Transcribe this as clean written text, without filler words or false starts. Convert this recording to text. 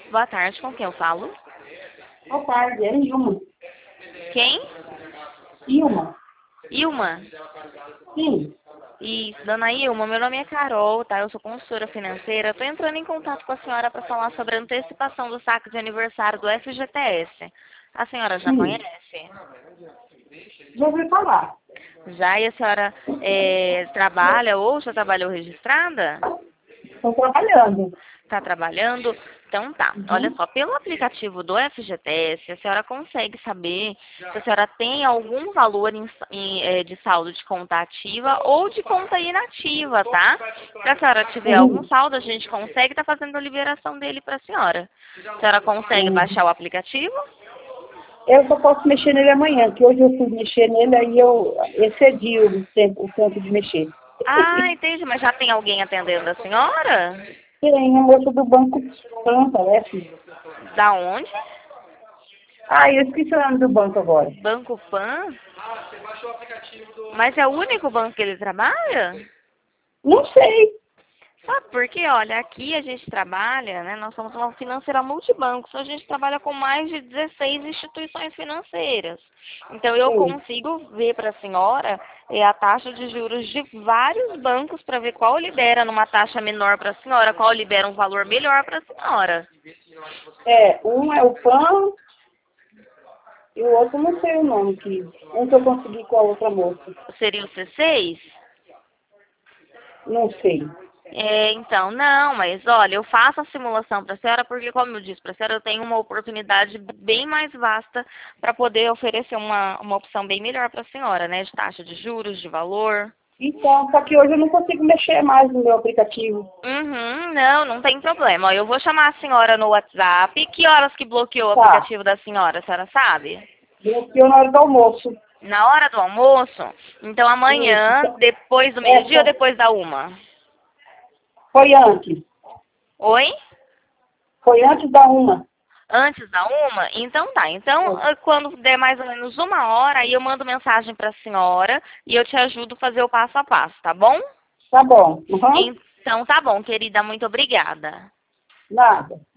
Boa tarde, com quem eu falo? Boa tarde, é Ilma. Quem? Ilma? Ilma? Sim. Isso, dona Ilma, meu nome é Carol, tá? Eu sou consultora financeira. Estou entrando em contato com a senhora para falar sobre a antecipação do saque de aniversário do FGTS. A senhora já Sim. conhece? Já ouvi falar. Já? E a senhora trabalha ou já trabalhou registrada? Estou trabalhando. Está trabalhando? Então tá. Olha Uhum. só, pelo aplicativo do FGTS, a senhora consegue saber se a senhora tem algum valor de saldo de conta ativa ou de conta inativa, tá? Se a senhora tiver algum Uhum. saldo, a gente consegue estar fazendo a liberação dele para a senhora. A senhora consegue Uhum. baixar o aplicativo? Eu só posso mexer nele amanhã, que hoje eu fui mexer nele, aí eu excedi o tempo de mexer. Ah, entendi, mas já tem alguém atendendo a senhora? Tem a moça do Banco Pan, parece. Da onde? Ah, eu esqueci o nome do banco agora. Banco Pan? Mas é o único banco que ele trabalha? Não sei. Sabe por quê? Olha, aqui a gente trabalha, né? Nós somos uma financeira multibanco, então a gente trabalha com mais de 16 instituições financeiras. Então eu Sim. consigo ver para a senhora a taxa de juros de vários bancos para ver qual libera numa taxa menor para a senhora, qual libera um valor melhor para a senhora. Um é o Pan e o outro não sei o nome. Um que eu consegui com a outra moça. Seria o C6? Não sei. Então, não, mas olha, eu faço a simulação para a senhora porque, como eu disse para a senhora, eu tenho uma oportunidade bem mais vasta para poder oferecer uma opção bem melhor para a senhora, né? De taxa de juros, de valor. Então, só que hoje eu não consigo mexer mais no meu aplicativo. Uhum, não tem problema. Ó, eu vou chamar a senhora no WhatsApp. Que horas que bloqueou o Tá. aplicativo da senhora, a senhora sabe? Bloqueou na hora do almoço. Na hora do almoço? Então Isso. amanhã, depois do meio-dia ou Essa depois da uma? foi antes. Oi? Foi antes da uma. Antes da uma? Então tá. Então, Foi. quando der mais ou menos uma hora, aí eu mando mensagem para a senhora e eu te ajudo a fazer o passo a passo, tá bom? Tá bom. Uhum. Então tá bom, querida. Muito obrigada. Nada.